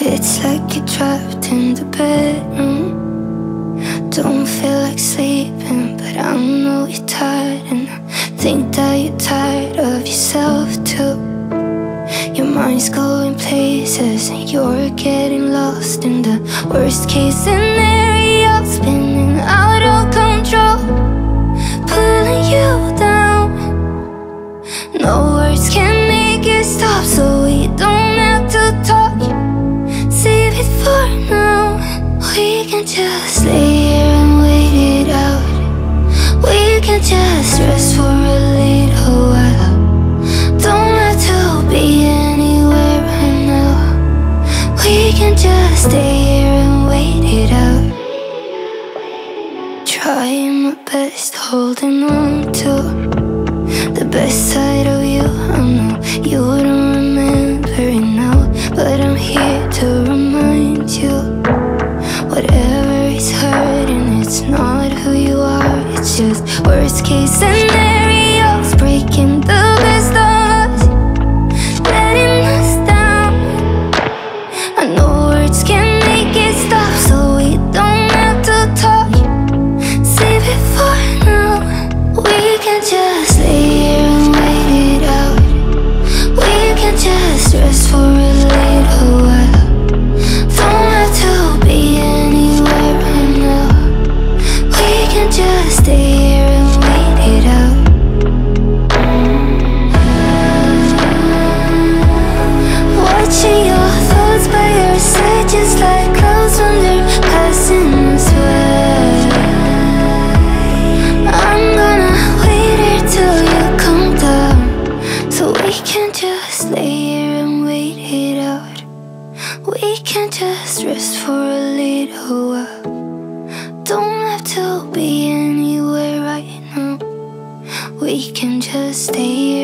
It's like you're trapped in the bedroom. Don't feel like sleeping, but I know you're tired. And I think that you're tired of yourself too. Your mind's going places and you're getting lost in the worst case scenario, spinning out of control, pulling you down. No words can make it stop, so we don't have to talk. Save it for now. We can just lay here and wait it out. We can just rest for a little while. Don't have to be anywhere right now. We can just stay here and wait it out. Trying my best, holding on to the best side of you. I know you wouldn't remember it now, but I'm here to remind you. Whatever is hurting, it's not who you are. It's just worst case scenarios, breaking the best of us, letting us down. I know words can make it stop, so we don't have to talk. Save it for now. We can just lay here and wait it out. We can just rest for a little while. Don't have to be anywhere right now. We can just stay here and wait it out. Watching your thoughts by your side, just like clouds when they're passing us by. I'm gonna wait here till you come down, so we can just lay here and wait it out. We can just rest for a little while. Don't have to be anywhere right now. We can just stay here